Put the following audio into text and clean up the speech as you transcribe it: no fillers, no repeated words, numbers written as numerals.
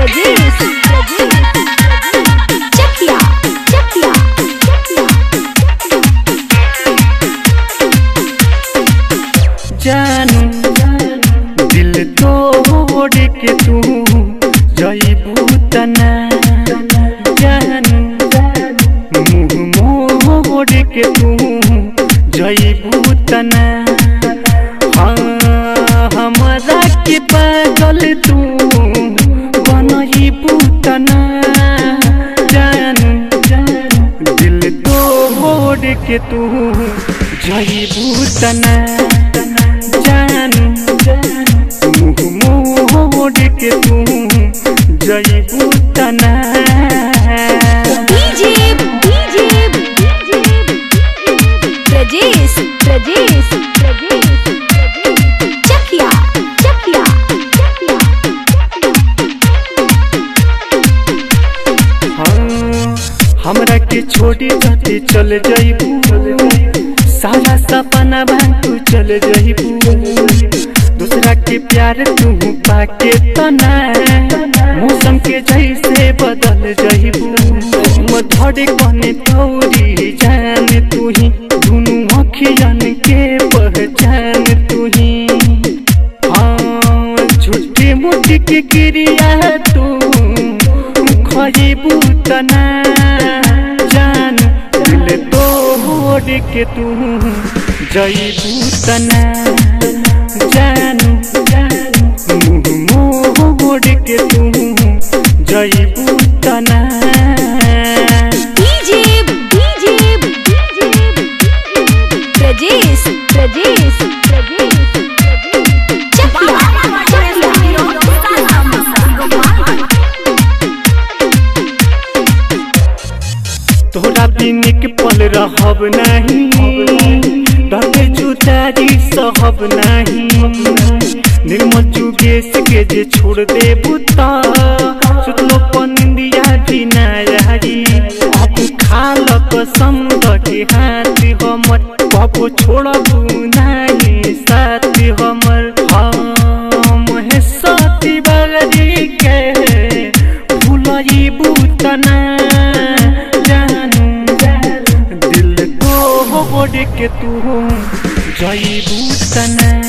जानू दिल तोड़ के तू जइबू तना, जानू मुँह मोड़ के तू जइबू तना। हाँ हमरा के पागल तू बनइबू तना, जानू दिल तोड़ के तू जइबू तना, जानू मुँह मोड़ के तू जइबू तना। हमरा के छोड़ी जाते चल जइबू, सारा सपना तू चल जइबू। दूसरा के प्यार तू पाके तना, मौसम के जैसे बदल जइबू। धड़े कने तौरी जान तू ही, दुनू अखियन के पहचान तू ही। हाँ झूठी मूठी के क्रिया तू खइबू तना, जानू दिल तोड़ के तू जइबू तना, जानू मुँह मोड़ के तू जइबू तना। तोरा बिन के पल रहब नहीं, डरे जुदाई सहब नहीं। निर्मल जुगेश के जे छोड़ दे बुता, सुतलो पनिंदिया भी ना रही। अब खाल कसम के हाथ हमर, बाबू छोड़बू नहीं साथ हमर। हम है साथी बगरी के भूलइबू तना, के तू जइबू तना।